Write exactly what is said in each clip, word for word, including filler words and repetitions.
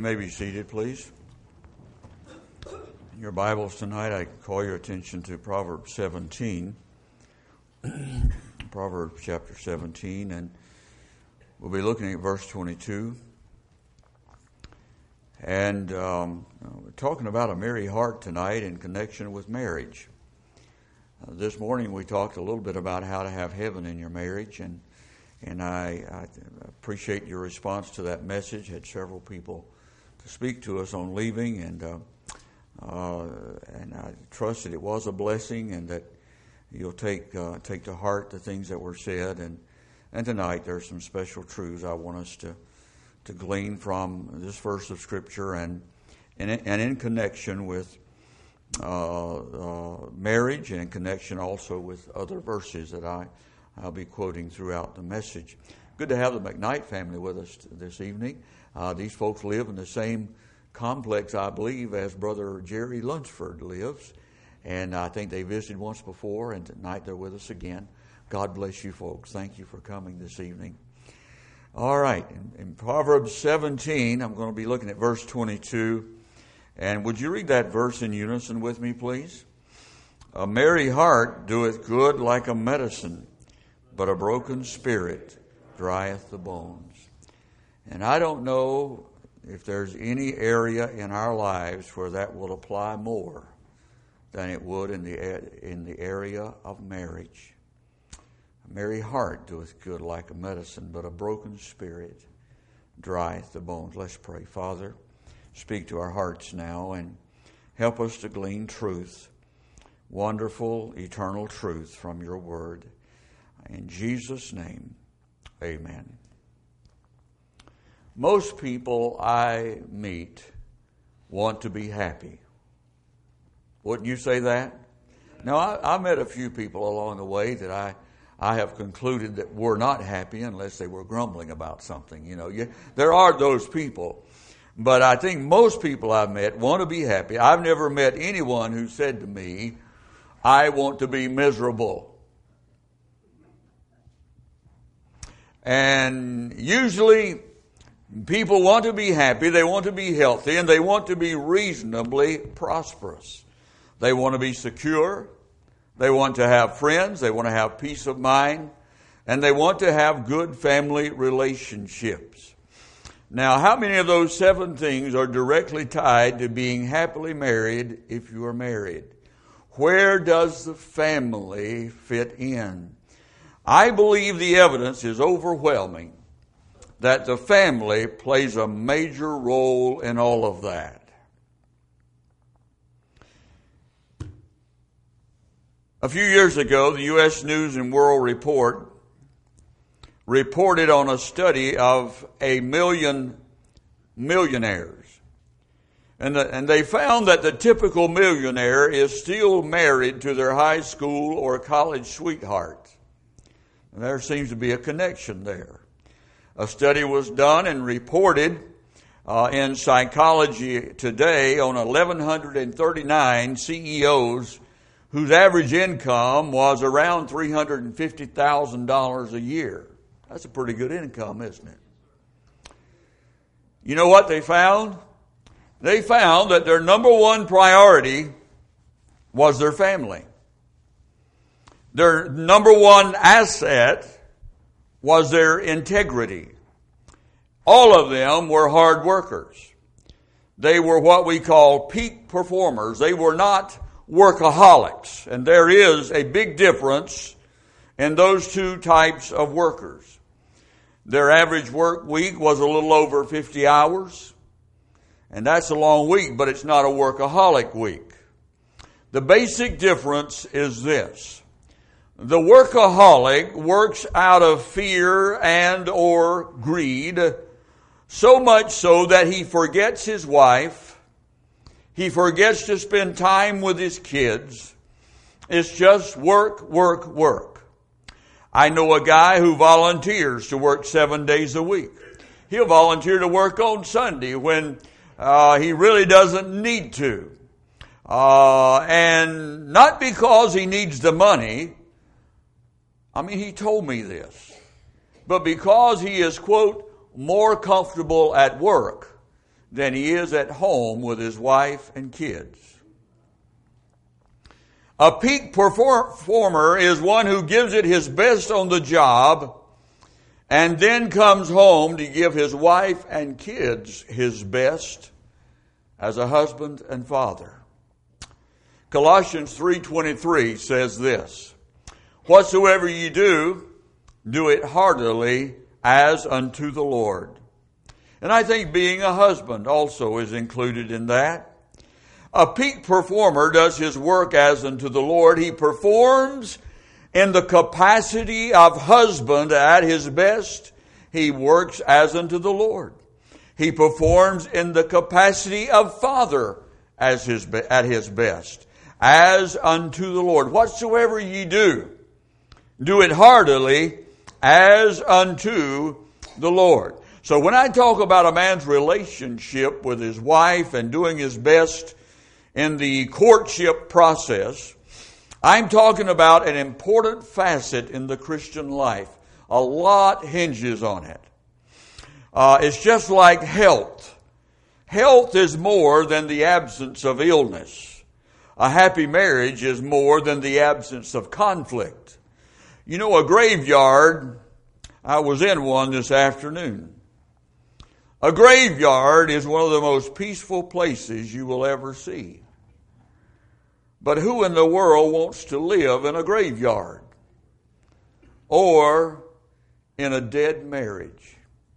You may be seated, please. In your Bibles tonight, I call your attention to Proverbs seventeen. Proverbs chapter seventeen, and we'll be looking at verse twenty-two. And um, we're talking about a merry heart tonight in connection with marriage. Uh, this morning we talked a little bit about how to have heaven in your marriage, and and I, I appreciate your response to that message. Had several people to speak to us on leaving, and uh, uh, and I trust that it was a blessing, and that you'll take uh, take to heart the things that were said. And and tonight there's some special truths I want us to to glean from this verse of Scripture, and and and in connection with uh, uh, marriage, and in connection also with other verses that I I'll be quoting throughout the message. Good to have the McKnight family with us this evening. Uh, these folks live in the same complex, I believe, as Brother Jerry Lunsford lives. And I think they visited once before, and tonight they're with us again. God bless you folks. Thank you for coming this evening. All right, in, in Proverbs seventeen, I'm going to be looking at verse twenty-two. And would you read that verse in unison with me, please? A merry heart doeth good like a medicine, but a broken spirit drieth the bones. And I don't know if there's any area in our lives where that will apply more than it would in the in the area of marriage. A merry heart doeth good like a medicine, but a broken spirit drieth the bones. Let's pray. Father, speak to our hearts now and help us to glean truth, wonderful, eternal truth from your word. In Jesus' name, amen. Most people I meet want to be happy. Wouldn't you say that? Now, I, I met a few people along the way that I, I have concluded that were not happy unless they were grumbling about something. You know, you, there are those people. But I think most people I've met want to be happy. I've never met anyone who said to me, I want to be miserable. And usually people want to be happy, they want to be healthy, and they want to be reasonably prosperous. They want to be secure, they want to have friends, they want to have peace of mind, and they want to have good family relationships. Now, how many of those seven things are directly tied to being happily married if you are married? Where does the family fit in? I believe the evidence is overwhelming that the family plays a major role in all of that. A few years ago, the U S News and World Report reported on a study of a million millionaires. And, the, and they found that the typical millionaire is still married to their high school or college sweetheart. There seems to be a connection there. A study was done and reported uh, in Psychology Today on one thousand one hundred thirty-nine C E Os whose average income was around three hundred fifty thousand dollars a year. That's a pretty good income, isn't it? You know what they found? They found that their number one priority was their family. Their number one asset was their integrity. All of them were hard workers. They were what we call peak performers. They were not workaholics. And there is a big difference in those two types of workers. Their average work week was a little over fifty hours. And that's a long week, but it's not a workaholic week. The basic difference is this. The workaholic works out of fear and or greed, so much so that he forgets his wife, he forgets to spend time with his kids. It's just work, work, work. I know a guy who volunteers to work seven days a week. He'll volunteer to work on Sunday when uh, he really doesn't need to. Uh, and not because he needs the money. I mean, he told me this. But because he is, quote, more comfortable at work than he is at home with his wife and kids. A peak performer is one who gives it his best on the job and then comes home to give his wife and kids his best as a husband and father. Colossians three twenty-three says this, "Whatsoever ye do, do it heartily as unto the Lord." And I think being a husband also is included in that. A peak performer does his work as unto the Lord. He performs in the capacity of husband at his best. He works as unto the Lord. He performs in the capacity of father as his at his best, as unto the Lord. Whatsoever ye do, do it heartily as unto the Lord. So when I talk about a man's relationship with his wife and doing his best in the courtship process, I'm talking about an important facet in the Christian life. A lot hinges on it. Uh, it's just like health. Health is more than the absence of illness. A happy marriage is more than the absence of conflict. You know, a graveyard, I was in one this afternoon. A graveyard is one of the most peaceful places you will ever see. But who in the world wants to live in a graveyard or in a dead marriage?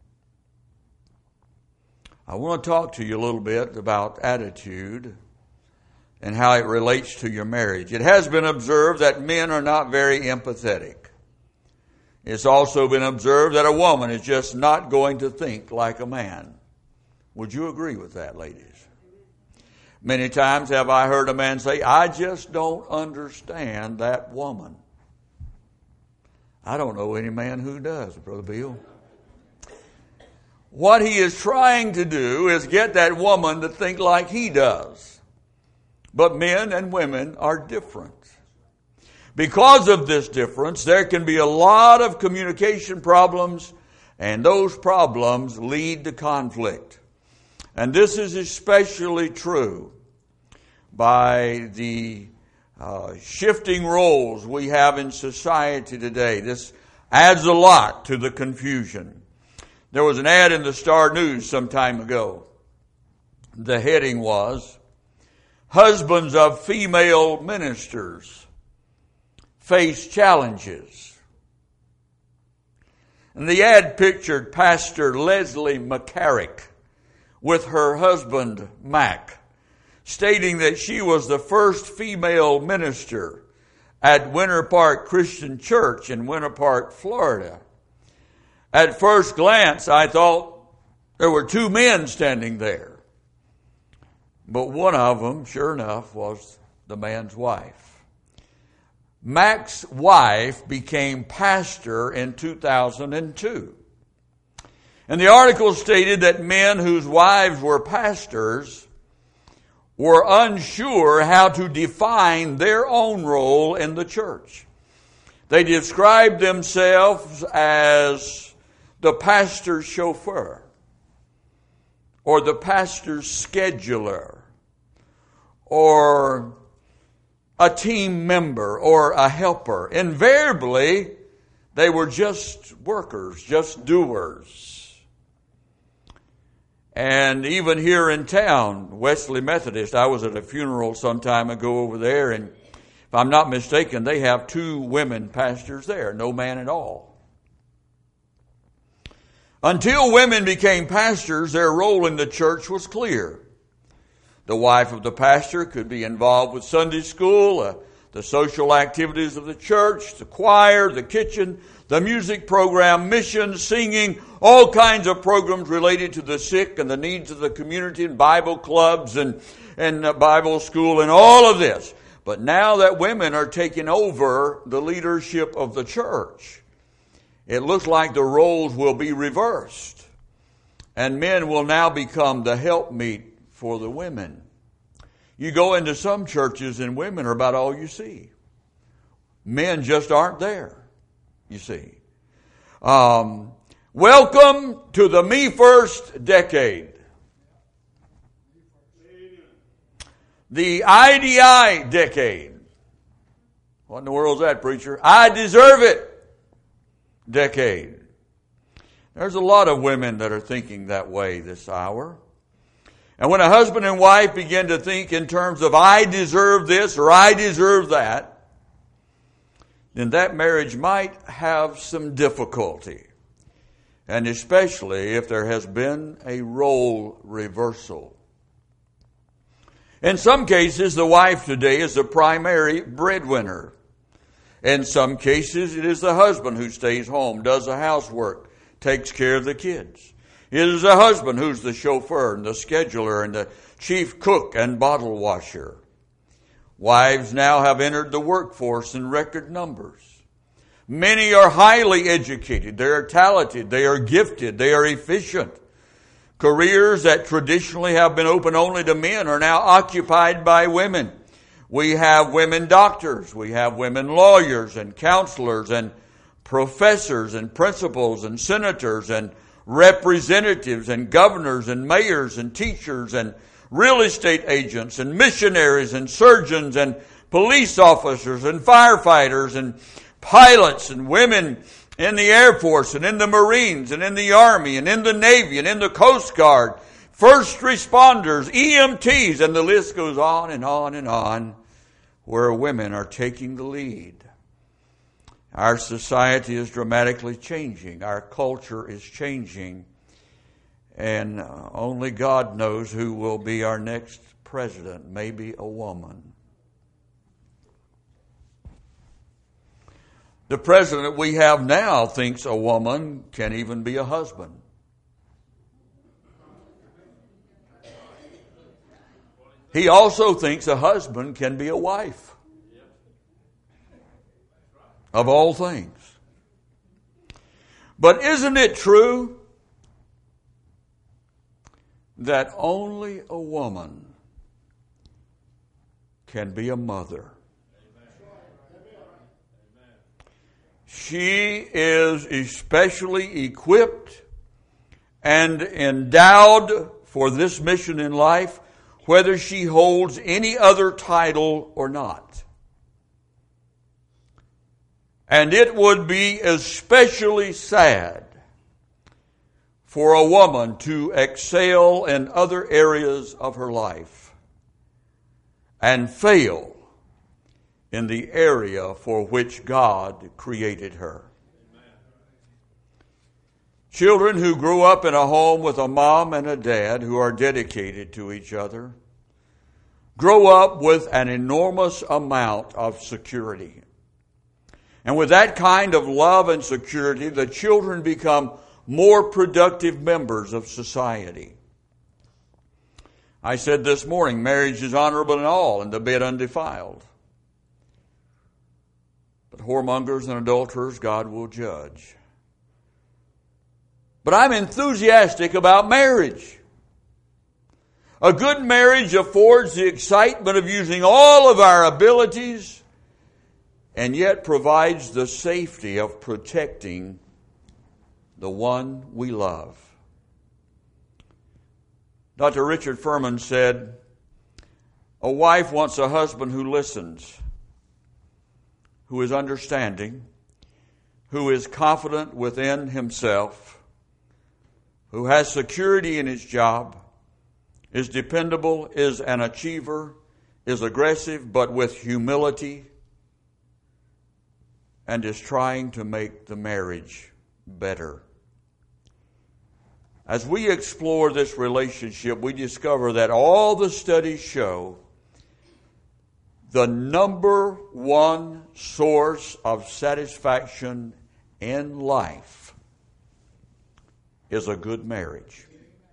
I want to talk to you a little bit about attitude and how it relates to your marriage. It has been observed that men are not very empathetic. It's also been observed that a woman is just not going to think like a man. Would you agree with that, ladies? Many times have I heard a man say, "I just don't understand that woman." I don't know any man who does, Brother Bill. What he is trying to do is get that woman to think like he does. But men and women are different. Because of this difference, there can be a lot of communication problems, and those problems lead to conflict. And this is especially true by the uh, shifting roles we have in society today. This adds a lot to the confusion. There was an ad in the Star News some time ago. The heading was, "Husbands of female ministers face challenges." And the ad pictured Pastor Leslie McCarrick with her husband, Mac, stating that she was the first female minister at Winter Park Christian Church in Winter Park, Florida. At first glance, I thought there were two men standing there. But one of them, sure enough, was the man's wife. Mac's wife became pastor in two thousand two. And the article stated that men whose wives were pastors were unsure how to define their own role in the church. They described themselves as the pastor's chauffeur or the pastor's scheduler or a team member or a helper. Invariably, they were just workers, just doers. And even here in town, Wesley Methodist, I was at a funeral some time ago over there, and if I'm not mistaken, they have two women pastors there, no man at all. Until women became pastors, their role in the church was clear. The wife of the pastor could be involved with Sunday school, uh, the social activities of the church, the choir, the kitchen, the music program, missions, singing, all kinds of programs related to the sick and the needs of the community, and Bible clubs and, and Bible school and all of this. But now that women are taking over the leadership of the church, it looks like the roles will be reversed. And men will now become the helpmeet for the women. You go into some churches and women are about all you see. Men just aren't there, you see. Um, welcome to the Me First decade. the I D I decade. What in the world is that, preacher? I deserve it decade. There's a lot of women that are thinking that way this hour. And when a husband and wife begin to think in terms of I deserve this or I deserve that, then that marriage might have some difficulty. And especially if there has been a role reversal. In some cases, the wife today is the primary breadwinner. In some cases, it is the husband who stays home, does the housework, takes care of the kids. It is the husband who's the chauffeur and the scheduler and the chief cook and bottle washer. Wives now have entered the workforce in record numbers. Many are highly educated. They are talented. They are gifted. They are efficient. Careers that traditionally have been open only to men are now occupied by women. We have women doctors. We have women lawyers and counselors and professors and principals and senators and representatives and governors and mayors and teachers and real estate agents and missionaries and surgeons and police officers and firefighters and pilots and women in the Air Force and in the Marines and in the Army and in the Navy and in the Coast Guard, first responders, E M Ts, and the list goes on and on and on, where women are taking the lead. Our society is dramatically changing. Our culture is changing. And only God knows who will be our next president, maybe a woman. The president we have now thinks a woman can even be a husband. He also thinks a husband can be a wife. Of all things. But isn't it true that only a woman can be a mother? She is especially equipped and endowed for this mission in life, whether she holds any other title or not. And it would be especially sad for a woman to excel in other areas of her life and fail in the area for which God created her. Amen. Children who grew up in a home with a mom and a dad who are dedicated to each other grow up with an enormous amount of security. And with that kind of love and security, the children become more productive members of society. I said this morning, marriage is honorable in all and the bed undefiled. But whoremongers and adulterers God will judge. But I'm enthusiastic about marriage. A good marriage affords the excitement of using all of our abilities and yet provides the safety of protecting the one we love. Doctor Richard Furman said, a wife wants a husband who listens, who is understanding, who is confident within himself, who has security in his job, is dependable, is an achiever, is aggressive, but with humility, and is trying to make the marriage better. As we explore this relationship, we discover that all the studies show the number one source of satisfaction in life is a good marriage.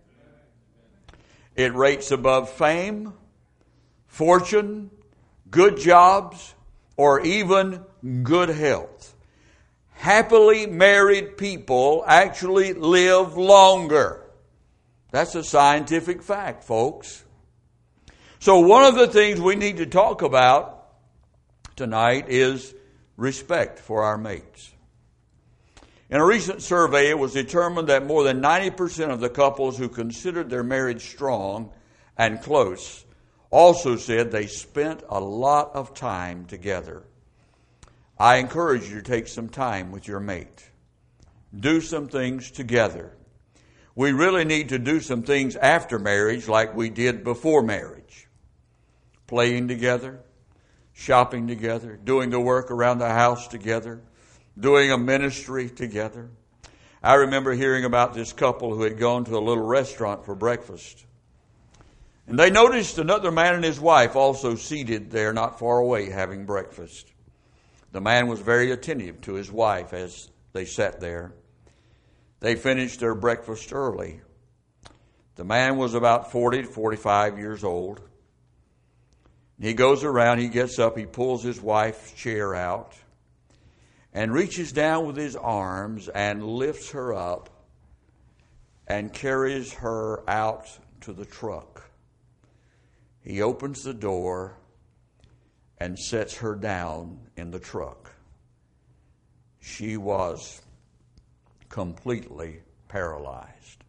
It rates above fame, fortune, good jobs, or even good health. Happily married people actually live longer. That's a scientific fact, folks. So one of the things we need to talk about tonight is respect for our mates. In a recent survey, it was determined that more than ninety percent of the couples who considered their marriage strong and close also said they spent a lot of time together. I encourage you to take some time with your mate. Do some things together. We really need to do some things after marriage like we did before marriage. Playing together, shopping together, doing the work around the house together, doing a ministry together. I remember hearing about this couple who had gone to a little restaurant for breakfast. And they noticed another man and his wife also seated there not far away having breakfast. The man was very attentive to his wife as they sat there. They finished their breakfast early. The man was about forty to forty-five years old. He goes around, he gets up, he pulls his wife's chair out and reaches down with his arms and lifts her up and carries her out to the truck. He opens the door and sets her down in the truck. She was completely paralyzed.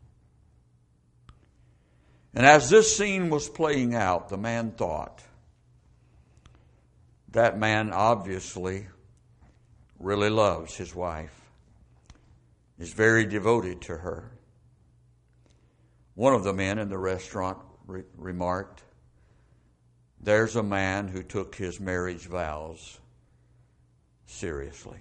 And as this scene was playing out, the man thought, that man obviously really loves his wife, is very devoted to her. One of the men in the restaurant re- remarked, there's a man who took his marriage vows seriously.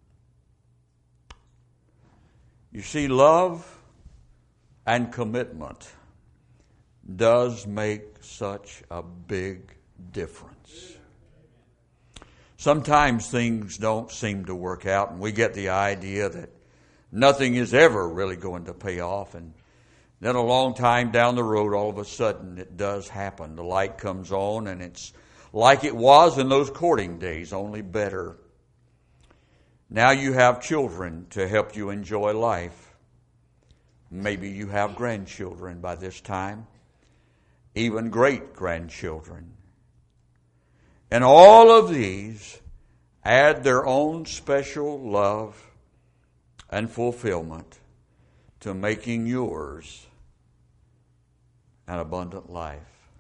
You see, love and commitment does make such a big difference. Sometimes things don't seem to work out, and we get the idea that nothing is ever really going to pay off. And then a long time down the road, all of a sudden, it does happen. The light comes on, and it's like it was in those courting days, only better. Now you have children to help you enjoy life. Maybe you have grandchildren by this time, even great-grandchildren. And all of these add their own special love and fulfillment to making yours an abundant life.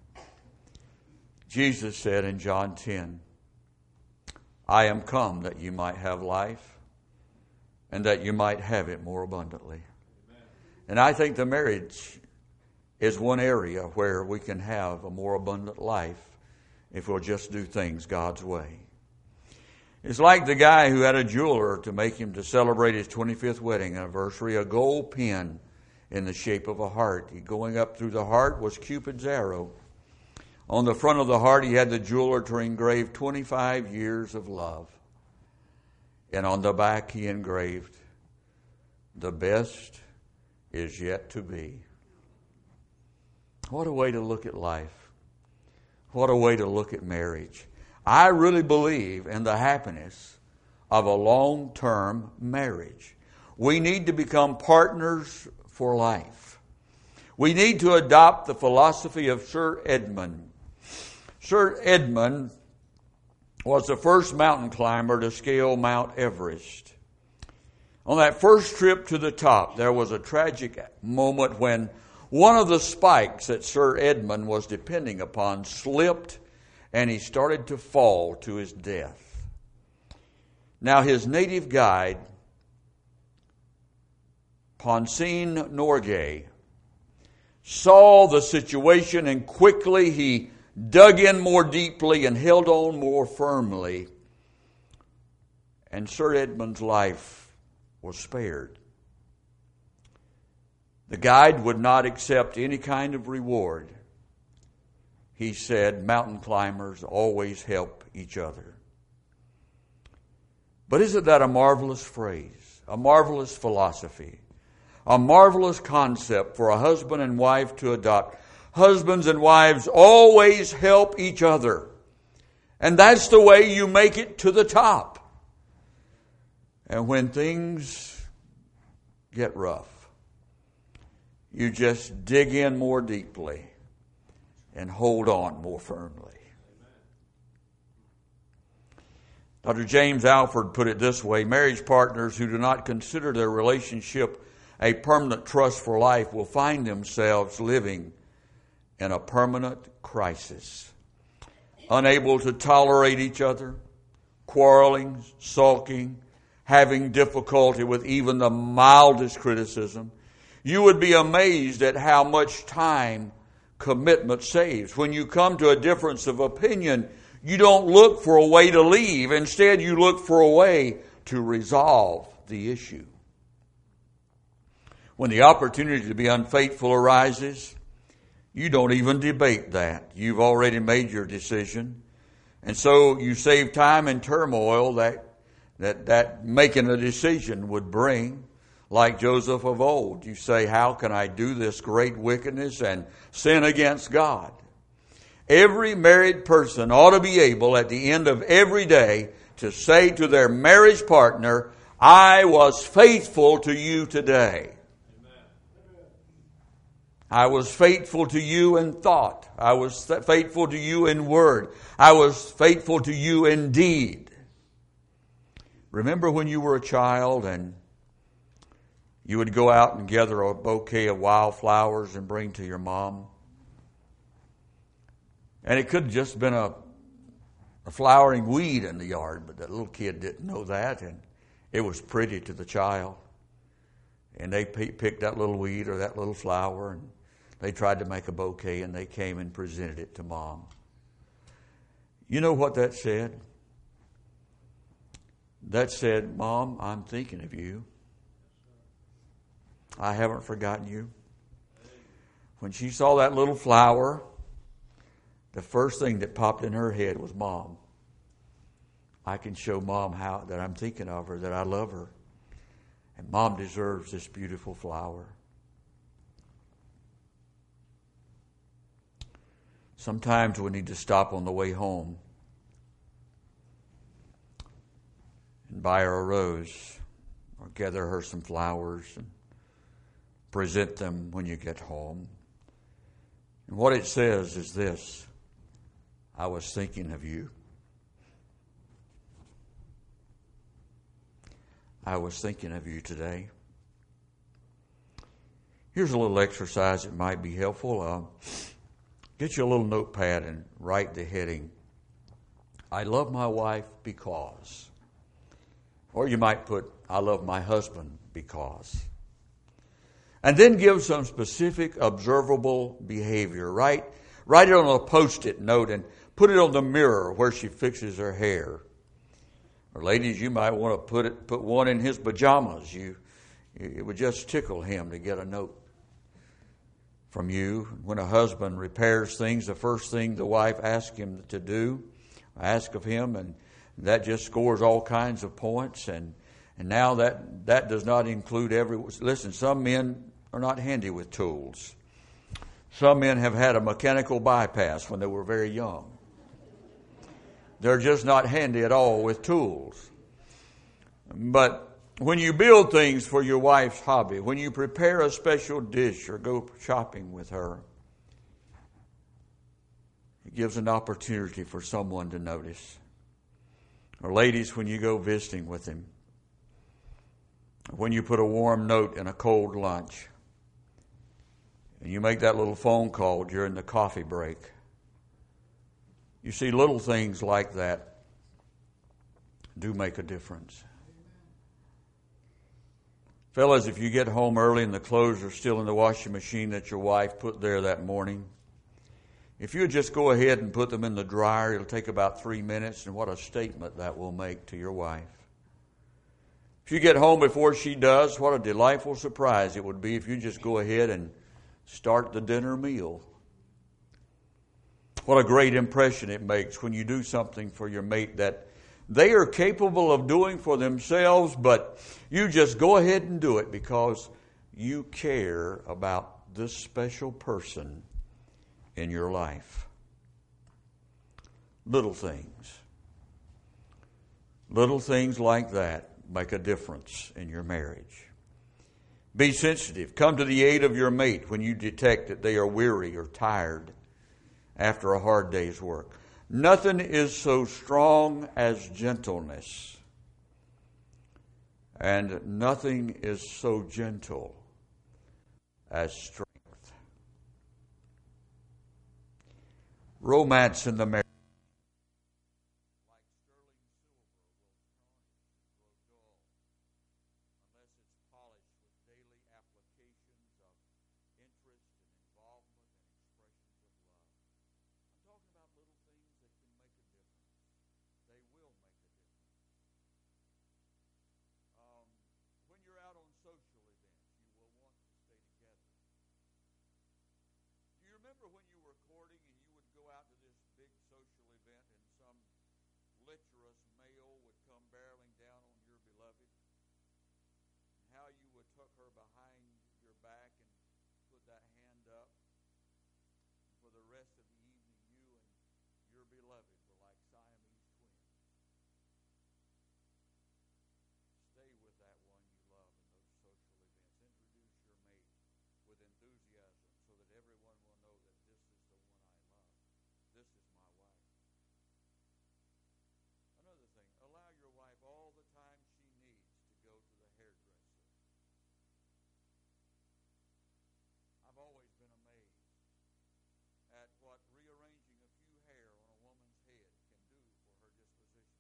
Jesus said in John ten, I am come that you might have life and that you might have it more abundantly. Amen. And I think the marriage is one area where we can have a more abundant life if we'll just do things God's way. It's like the guy who had a jeweler to make him to celebrate his twenty-fifth wedding anniversary, a gold pin in the shape of a heart. He, going up through the heart was Cupid's arrow. On the front of the heart, he had the jeweler to engrave twenty-five years of love. And on the back, he engraved, the best is yet to be. What a way to look at life. What a way to look at marriage. I really believe in the happiness of a long-term marriage. We need to become partners for life. We need to adopt the philosophy of Sir Edmund. Sir Edmund was the first mountain climber to scale Mount Everest. On that first trip to the top, there was a tragic moment when one of the spikes that Sir Edmund was depending upon slipped and he started to fall to his death. Now his native guide, Ponsine Norgay, saw the situation and quickly he dug in more deeply and held on more firmly. And Sir Edmund's life was spared. The guide would not accept any kind of reward. He said, mountain climbers always help each other. But isn't that a marvelous phrase, a marvelous philosophy, a marvelous concept for a husband and wife to adopt? Husbands and wives always help each other. And that's the way you make it to the top. And when things get rough, you just dig in more deeply and hold on more firmly. Doctor James Alford put it this way: marriage partners who do not consider their relationship a permanent trust for life will find themselves living in a permanent crisis. unable to tolerate each other, quarreling, sulking, having difficulty with even the mildest criticism, you would be amazed at how much time commitment saves. When you come to a difference of opinion, you don't look for a way to leave. Instead, you look for a way to resolve the issue. When the opportunity to be unfaithful arises, you don't even debate that. You've already made your decision. And so you save time and turmoil that that, that making a decision would bring. Like Joseph of old, you say, how can I do this great wickedness and sin against God? Every married person ought to be able at the end of every day to say to their marriage partner, I was faithful to you today. I was faithful to you in thought. I was faithful to you in word. I was faithful to you in deed. Remember when you were a child and you would go out and gather a bouquet of wildflowers and bring to your mom? And it could have just been a, a flowering weed in the yard, but that little kid didn't know that, and it was pretty to the child. And they picked that little weed or that little flower, and they tried to make a bouquet, and they came and presented it to Mom. You know what that said? That said, Mom, I'm thinking of you. I haven't forgotten you. When she saw that little flower, the first thing that popped in her head was, Mom, I can show Mom how that I'm thinking of her, that I love her. And Mom deserves this beautiful flower. Sometimes we need to stop on the way home and buy her a rose or gather her some flowers and present them when you get home. And what it says is this: I was thinking of you. I was thinking of you today. Here's a little exercise that might be helpful. Uh, get you a little notepad and write the heading, I love my wife because. Or you might put, I love my husband because. And then give some specific observable behavior. Write, write it on a Post-it note and put it on the mirror where she fixes her hair. Or ladies, you might want to put it, put one in his pajamas. You, it would just tickle him to get a note from you. When a husband repairs things, the first thing the wife asks him to do, ask of him, and that just scores all kinds of points. And and now that that does not include every. Listen, some men are not handy with tools. Some men have had a mechanical bypass when they were very young. They're just not handy at all with tools. But when you build things for your wife's hobby, when you prepare a special dish or go shopping with her, it gives an opportunity for someone to notice. Or ladies, when you go visiting with him, when you put a warm note in a cold lunch, and you make that little phone call during the coffee break. You see, little things like that do make a difference. Fellas, if you get home early and the clothes are still in the washing machine that your wife put there that morning, if you just go ahead and put them in the dryer, it'll take about three minutes, and what a statement that will make to your wife. If you get home before she does, what a delightful surprise it would be if you just go ahead and start the dinner meal. What a great impression it makes when you do something for your mate that they are capable of doing for themselves, but you just go ahead and do it because you care about this special person in your life. Little things. Little things like that make a difference in your marriage. Be sensitive. Come to the aid of your mate when you detect that they are weary or tired after a hard day's work. Nothing is so strong as gentleness, and nothing is so gentle as strength. Romance in the marriage beloved were like Siamese twins. Stay with that one you love in those social events. Introduce your mate with enthusiasm so that everyone will know that this is the one I love. This is my wife. Another thing, allow your wife all the time she needs to go to the hairdresser. I've always been amazed at what rearranging a few hair on a woman's head can do for her disposition.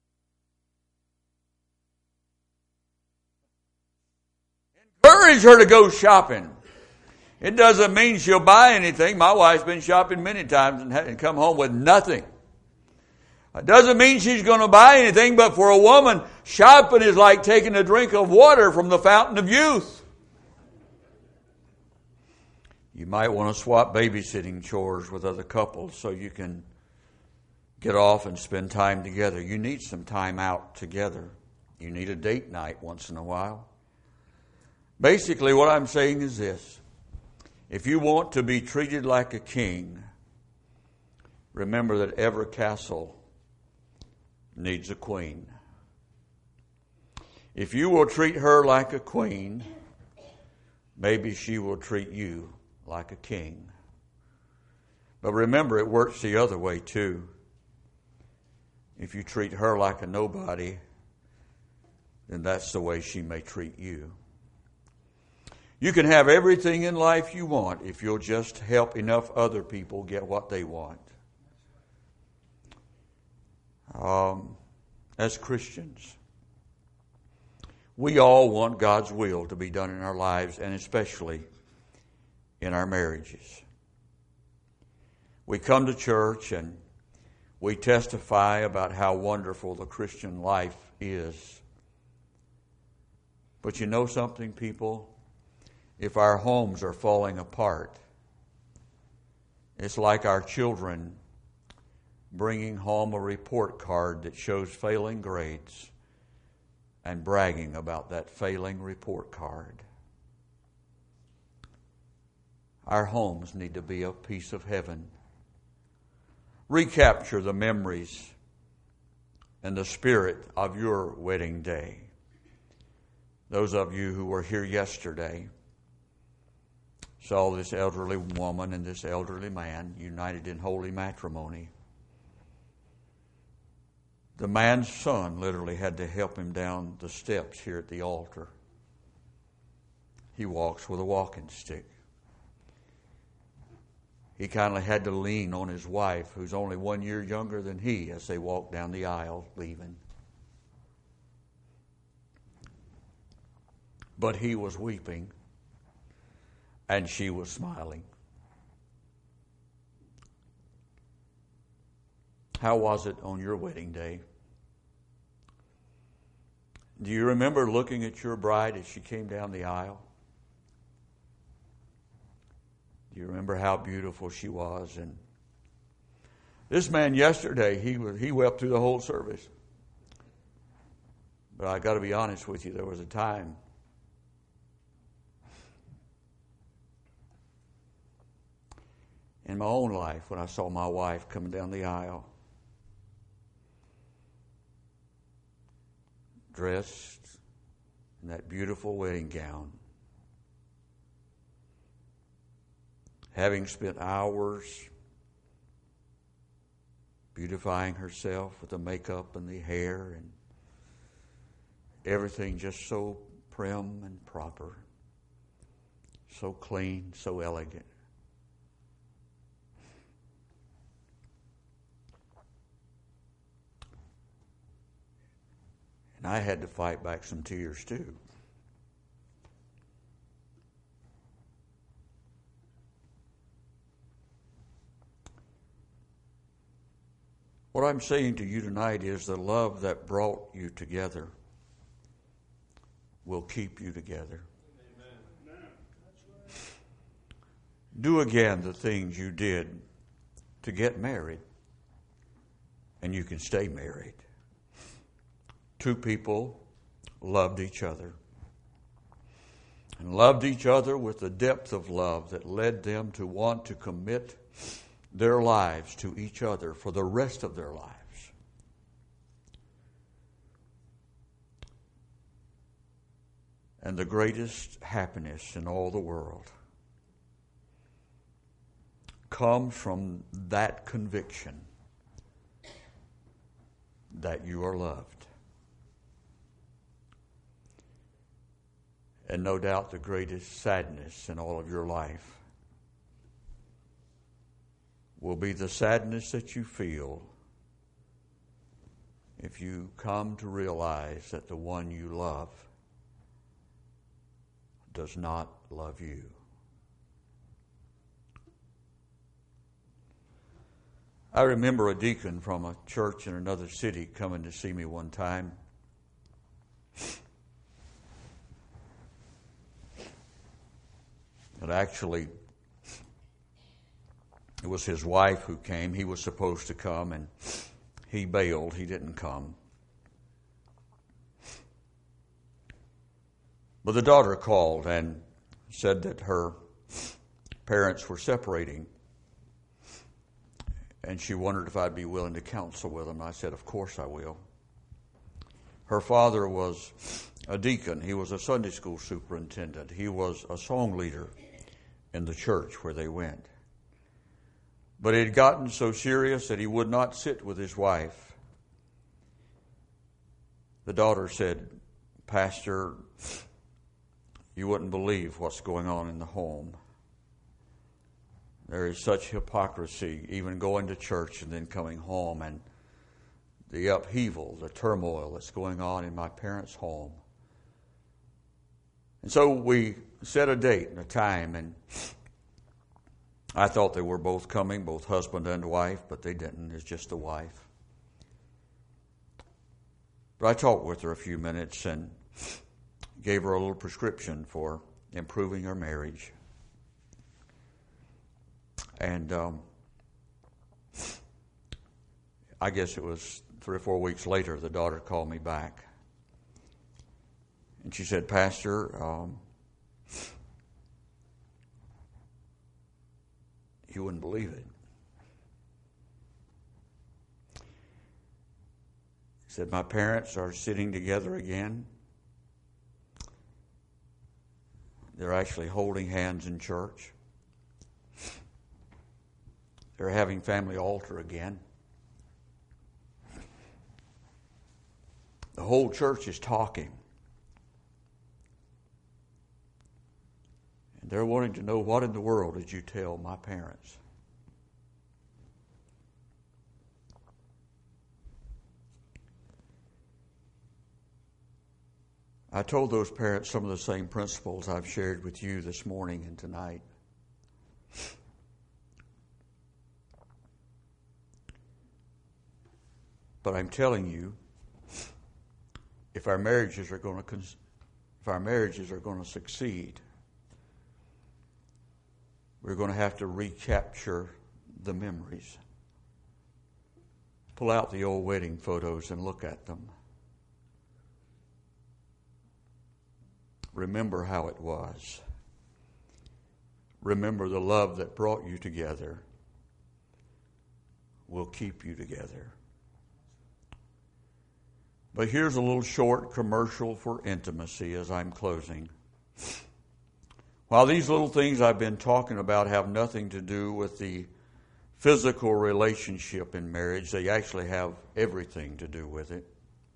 Encourage her to go shopping. It doesn't mean she'll buy anything. My wife's been shopping many times and, and come home with nothing. It doesn't mean she's going to buy anything, but for a woman, shopping is like taking a drink of water from the fountain of youth. You might want to swap babysitting chores with other couples so you can get off and spend time together. You need some time out together. You need a date night once in a while. Basically, what I'm saying is this. If you want to be treated like a king, remember that every castle needs a queen. If you will treat her like a queen, maybe she will treat you like a king. But remember, it works the other way too. If you treat her like a nobody, then that's the way she may treat you. You can have everything in life you want if you'll just help enough other people get what they want. Um, as Christians, we all want God's will to be done in our lives, and especially in our marriages. We come to church and we testify about how wonderful the Christian life is. But you know something, people? If our homes are falling apart, it's like our children bringing home a report card that shows failing grades and bragging about that failing report card. Our homes need to be a piece of heaven. Recapture the memories and the spirit of your wedding day. Those of you who were here yesterday saw this elderly woman and this elderly man united in holy matrimony. The man's son literally had to help him down the steps here at the altar. He walks with a walking stick. He kind of had to lean on his wife, who's only one year younger than he, as they walked down the aisle leaving. But he was weeping, and she was smiling. How was it on your wedding day? Do you remember looking at your bride as she came down the aisle? Do you remember how beautiful she was? And this man yesterday, he was, he wept through the whole service. But I got to be honest with you, there was a time in my own life when I saw my wife coming down the aisle, dressed in that beautiful wedding gown, having spent hours beautifying herself with the makeup and the hair and everything just so prim and proper, so clean, so elegant. And I had to fight back some tears too. What I'm saying to you tonight is the love that brought you together will keep you together. Amen. Do again the things you did to get married, and you can stay married. Two people loved each other and loved each other with the depth of love that led them to want to commit their lives to each other for the rest of their lives. And the greatest happiness in all the world comes from that conviction that you are loved. And no doubt the greatest sadness in all of your life will be the sadness that you feel if you come to realize that the one you love does not love you. I remember a deacon from a church in another city coming to see me one time. But actually, it was his wife who came. He was supposed to come, and he bailed. He didn't come. But the daughter called and said that her parents were separating. And she wondered if I'd be willing to counsel with them. I said, of course I will. Her father was a deacon. He was a Sunday school superintendent. He was a song leader in the church where they went. But it had gotten so serious that he would not sit with his wife. The daughter said, Pastor, you wouldn't believe what's going on in the home. There is such hypocrisy, even going to church and then coming home, and the upheaval, the turmoil that's going on in my parents' home. And so we set a date and a time, and I thought they were both coming, both husband and wife, but they didn't. It's just the wife. But I talked with her a few minutes and gave her a little prescription for improving her marriage. And um, I guess it was three or four weeks later, the daughter called me back. And she said, Pastor, um, you wouldn't believe it. She said, my parents are sitting together again. They're actually holding hands in church. They're having family altar again. The whole church is talking. And they're wanting to know, what in the world did you tell my parents? I told those parents some of the same principles I've shared with you this morning and tonight. But I'm telling you, if our marriages are going to if our marriages are going to succeed, we're going to have to recapture the memories. Pull out the old wedding photos and look at them. Remember how it was. Remember the love that brought you together will keep you together. But here's a little short commercial for intimacy as I'm closing. While these little things I've been talking about have nothing to do with the physical relationship in marriage, they actually have everything to do with it.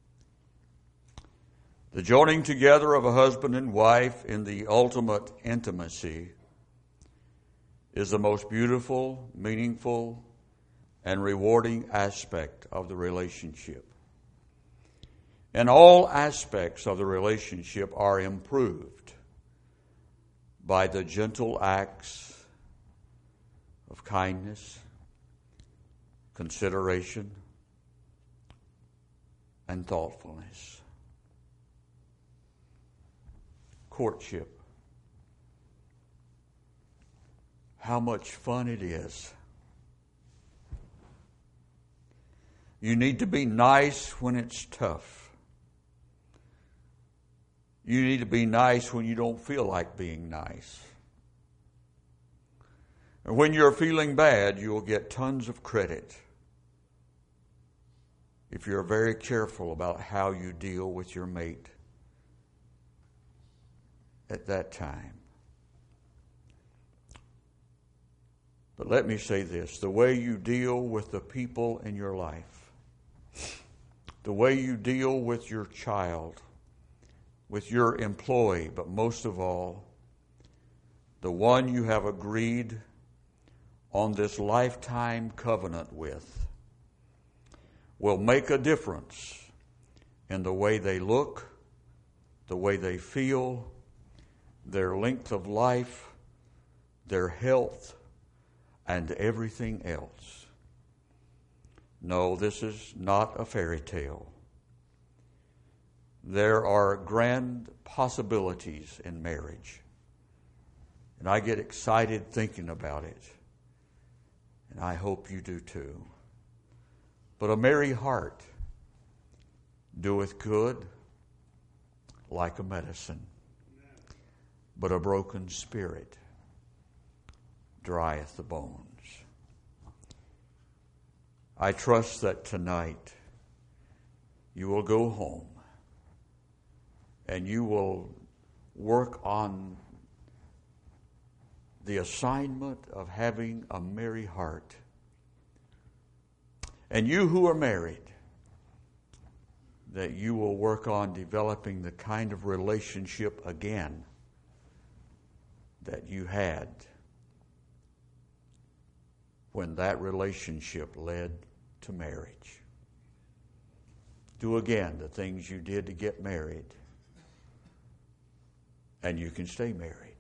The joining together of a husband and wife in the ultimate intimacy is the most beautiful, meaningful, and rewarding aspect of the relationship. And all aspects of the relationship are improved by the gentle acts of kindness, consideration, and thoughtfulness. Courtship. How much fun it is. You need to be nice when it's tough. You need to be nice when you don't feel like being nice. And when you're feeling bad, you'll get tons of credit if you're very careful about how you deal with your mate at that time. But let me say this, the way you deal with the people in your life, the way you deal with your child, with your employee, but most of all, the one you have agreed on this lifetime covenant with, will make a difference in the way they look, the way they feel, their length of life, their health, and everything else. No, this is not a fairy tale. There are grand possibilities in marriage, and I get excited thinking about it, and I hope you do too. But a merry heart doeth good like a medicine, but a broken spirit drieth the bones. I trust that tonight you will go home and you will work on the assignment of having a merry heart. And you who are married, that you will work on developing the kind of relationship again that you had when that relationship led to marriage. Do again the things you did to get married, and you can stay married.